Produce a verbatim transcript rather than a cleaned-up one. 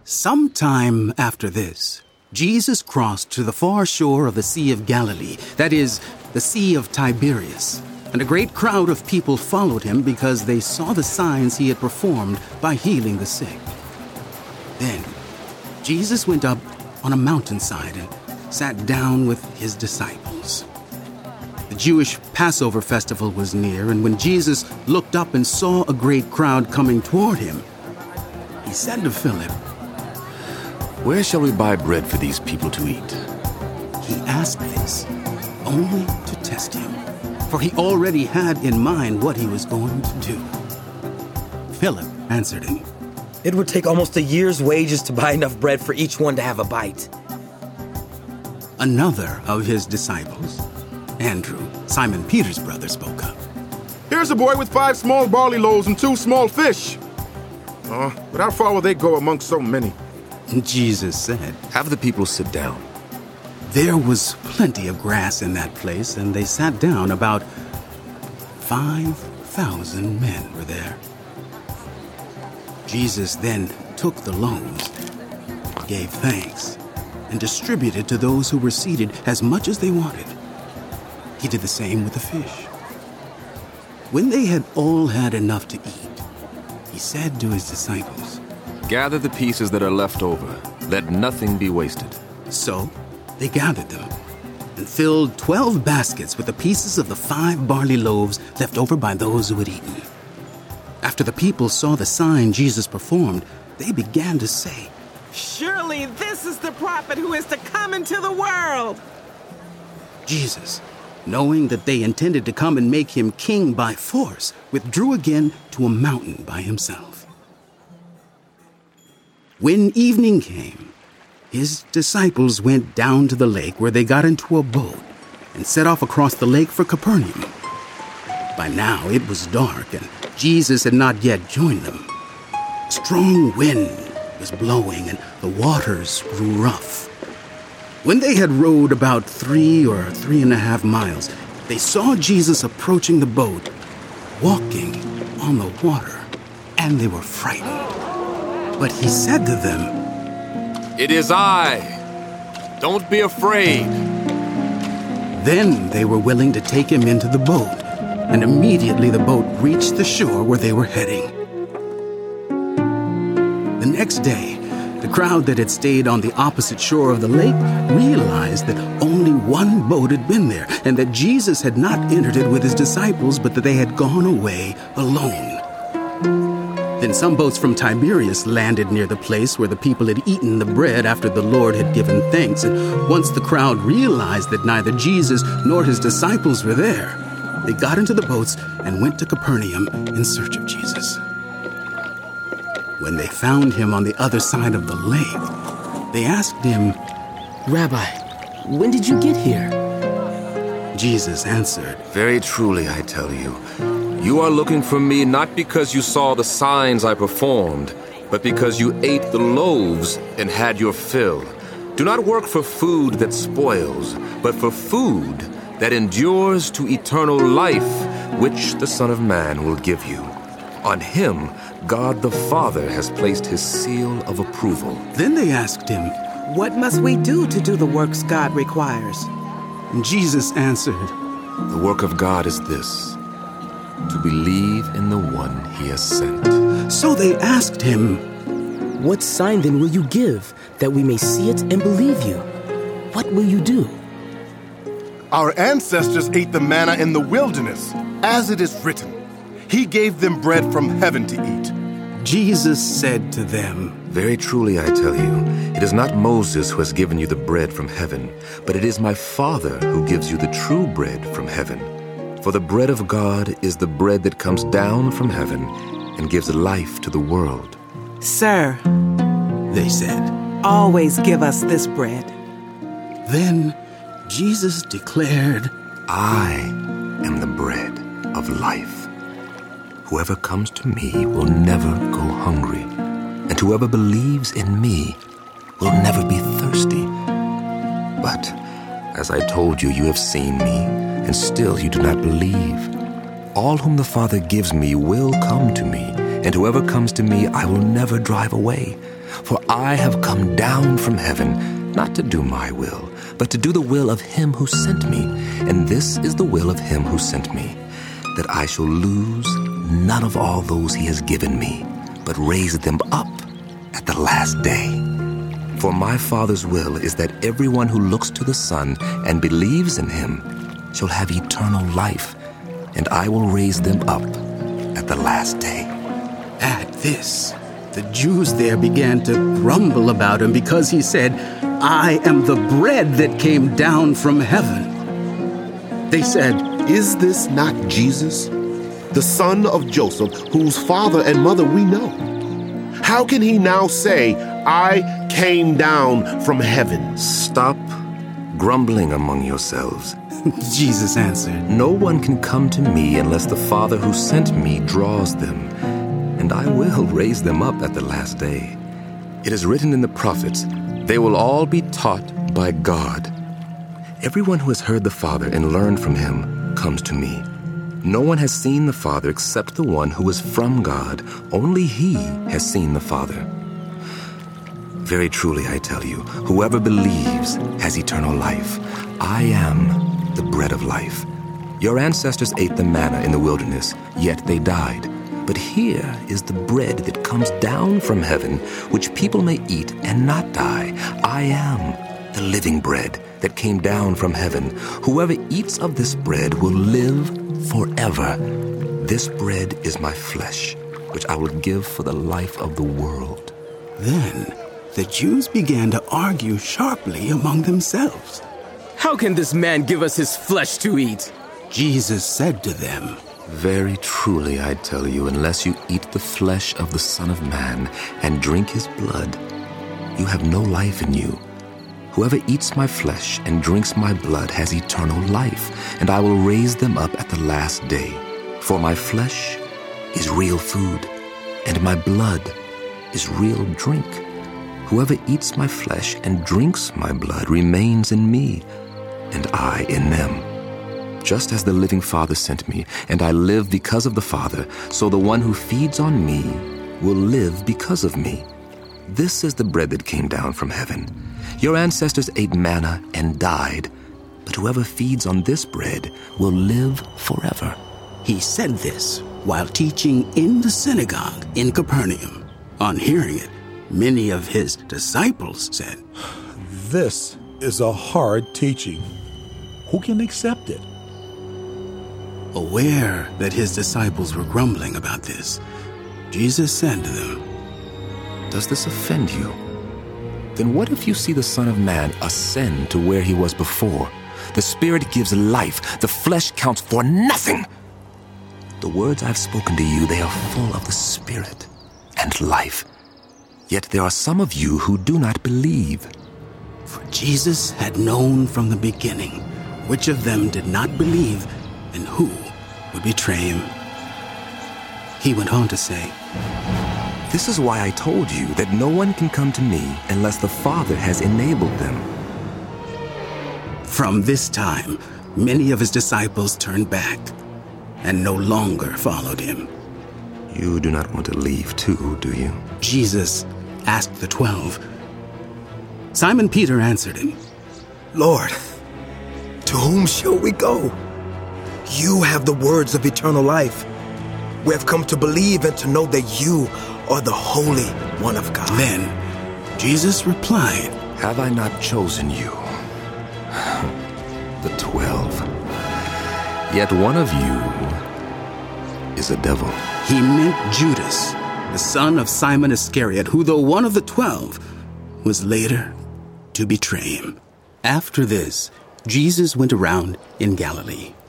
Sometime after this, Jesus crossed to the far shore of the Sea of Galilee, that is, the Sea of Tiberias, and a great crowd of people followed him because they saw the signs he had performed by healing the sick. Then Jesus went up on a mountainside and sat down with his disciples. The Jewish Passover festival was near, and when Jesus looked up and saw a great crowd coming toward him, he said to Philip, "Where shall we buy bread for these people to eat?" He asked this only to test him, for he already had in mind what he was going to do. Philip answered him, "It would take almost a year's wages to buy enough bread for each one to have a bite." Another of his disciples, Andrew, Simon Peter's brother, spoke up. "Here's a boy with five small barley loaves and two small fish. Uh, but how far will they go among so many?" Jesus said, "Have the people sit down." There was plenty of grass in that place, and they sat down. About five thousand men were there. Jesus then took the loaves, gave thanks, and distributed to those who were seated as much as they wanted. He did the same with the fish. When they had all had enough to eat, he said to his disciples, "Gather the pieces that are left over. Let nothing be wasted." So they gathered them and filled twelve baskets with the pieces of the five barley loaves left over by those who had eaten. After the people saw the sign Jesus performed, they began to say, "Surely this is the prophet who is to come into the world." Jesus, knowing that they intended to come and make him king by force, withdrew again to a mountain by himself. When evening came, his disciples went down to the lake, where they got into a boat and set off across the lake for Capernaum. By now it was dark, and Jesus had not yet joined them. Strong wind was blowing, and the waters grew rough. When they had rowed about three or three and a half miles, they saw Jesus approaching the boat, walking on the water, and they were frightened. But he said to them, "It is I. Don't be afraid." Then they were willing to take him into the boat, and immediately the boat reached the shore where they were heading. The next day, the crowd that had stayed on the opposite shore of the lake realized that only one boat had been there, and that Jesus had not entered it with his disciples, but that they had gone away alone. Then some boats from Tiberias landed near the place where the people had eaten the bread after the Lord had given thanks. And once the crowd realized that neither Jesus nor his disciples were there, they got into the boats and went to Capernaum in search of Jesus. When they found him on the other side of the lake, they asked him, "Rabbi, when did you get here?" Jesus answered, "Very truly, I tell you, you are looking for me not because you saw the signs I performed, but because you ate the loaves and had your fill. Do not work for food that spoils, but for food that endures to eternal life, which the Son of Man will give you. On him, God the Father has placed his seal of approval." Then they asked him, "What must we do to do the works God requires?" and Jesus answered, "The work of God is this, to believe in the one he has sent." So they asked him, "What sign then will you give, that we may see it and believe you? What will you do?" "Our ancestors ate the manna in the wilderness, as it is written, he gave them bread from heaven to eat." Jesus said to them, "Very truly, I tell you, it is not Moses who has given you the bread from heaven, but it is my Father who gives you the true bread from heaven. For the bread of God is the bread that comes down from heaven and gives life to the world." "Sir," they said, "always give us this bread." Then Jesus declared, "I am the bread of life. Whoever comes to me will never go hungry, and whoever believes in me will never be thirsty. But, as I told you, you have seen me, and still you do not believe. All whom the Father gives me will come to me, and whoever comes to me I will never drive away. For I have come down from heaven, not to do my will, but to do the will of him who sent me. And this is the will of him who sent me, that I shall lose none of all those he has given me, but raise them up at the last day. For my Father's will is that everyone who looks to the Son and believes in him shall have eternal life, and I will raise them up at the last day. At this, the Jews there began to grumble about him because he said, I am the bread that came down from heaven. They said, Is this not Jesus, the son of Joseph, whose father and mother we know? How can he now say, I came down from heaven? Stop grumbling among yourselves. Jesus answered, No one can come to me unless the Father who sent me draws them, and I will raise them up at the last day. It is written in the prophets, they will all be taught by God. Everyone who has heard the Father and learned from him comes to me. No one has seen the Father except the one who is from God. Only he has seen the Father. Very truly I tell you, whoever believes has eternal life. I am the bread of life. Your ancestors ate the manna in the wilderness, yet they died. But here is the bread that comes down from heaven, which people may eat and not die. I am the living bread that came down from heaven. Whoever eats of this bread will live forever. This bread is my flesh, which I will give for the life of the world. Then the Jews began to argue sharply among themselves. How can this man give us his flesh to eat? Jesus said to them, Very truly I tell you, unless you eat the flesh of the Son of Man and drink his blood, you have no life in you. Whoever eats my flesh and drinks my blood has eternal life, and I will raise them up at the last day. For my flesh is real food, and my blood is real drink. Whoever eats my flesh and drinks my blood remains in me, and I in them. Just as the living Father sent me, and I live because of the Father, so the one who feeds on me will live because of me. This is the bread that came down from heaven. Your ancestors ate manna and died, but whoever feeds on this bread will live forever. He said this while teaching in the synagogue in Capernaum. On hearing it, many of his disciples said, This is a hard teaching. Who can accept it? Aware that his disciples were grumbling about this, Jesus said to them, Does this offend you? Then what if you see the Son of Man ascend to where he was before? The Spirit gives life. The flesh counts for nothing. The words I've spoken to you, they are full of the Spirit and life. Yet there are some of you who do not believe. For Jesus had known from the beginning which of them did not believe and who would betray him. He went on to say, This is why I told you that no one can come to me unless the Father has enabled them. From this time, many of his disciples turned back and no longer followed him. You do not want to leave too, do you? Jesus asked the twelve. Simon Peter answered him, Lord, to whom shall we go? You have the words of eternal life. We have come to believe and to know that you are the Holy One of God. Then Jesus replied, Have I not chosen you, the twelve? Yet one of you is a devil. He meant Judas, the son of Simon Iscariot, who, though one of the twelve, was later to betray him. After this, Jesus went around in Galilee,